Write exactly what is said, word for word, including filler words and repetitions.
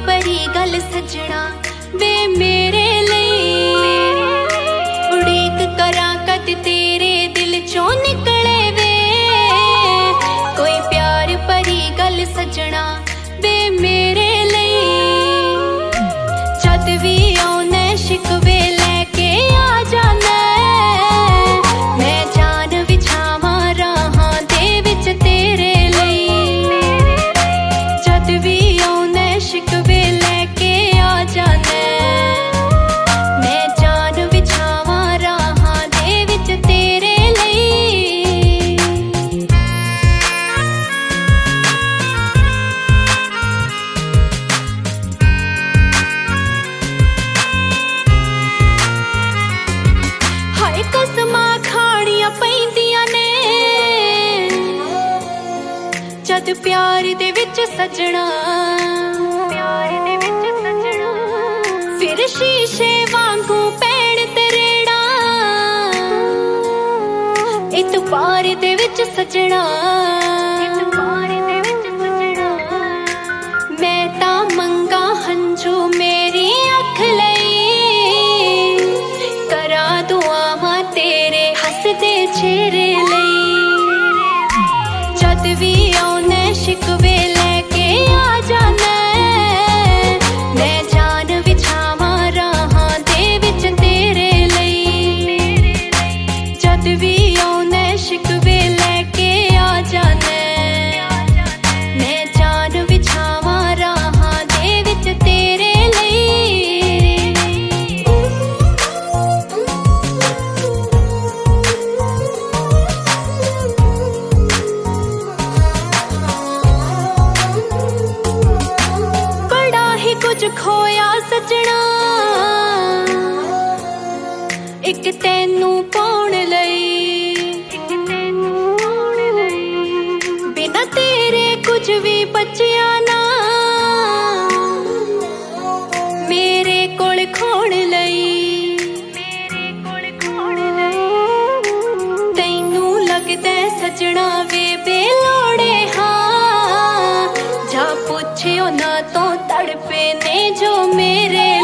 भरी गल सजना वे मेरे लिए उड़ीक करा कद तेरे दिल चों निकले वे कोई प्यार भरी गल सजना वे मेरे लिए जद भी आउने शिकवे लेके आ जाना मैं जान विछावा राहां दे विच तेरे लिए जद भी आउने शिकवे लेके आ जाना मैं जान विछावा राहां दे विच तेरे लिए हाय कसमां खाणियां पैंदियां ने जद प्यार दे विच सजना प्यार दे विच सजना फिर शीशे वांगू पैण तेरेड़ा इतबार दे विच सजना इतबार दे विच सजना मैं तां मंगा हंझू मेरी अख लई करा दुआवां तेरे हसदे चेहरे लई जद भी आउने शिकवे लेके आ जाना मैं जान विछावा राहां दे विच तेरे लिए जद भी आउने शिकवे लेके आ जाना मैं जान विछावा राहां दे विच तेरे लिए बड़ा ही कुछ खोया सजना एक तैनू पाउण लई बिना तेरे कुछ भी बचिया ना मेरे कोल खोण लई तैनू लगदा सजना वे बेलोड़े हाँ जा पुछियो ना तो तड़पे ने जो मेरे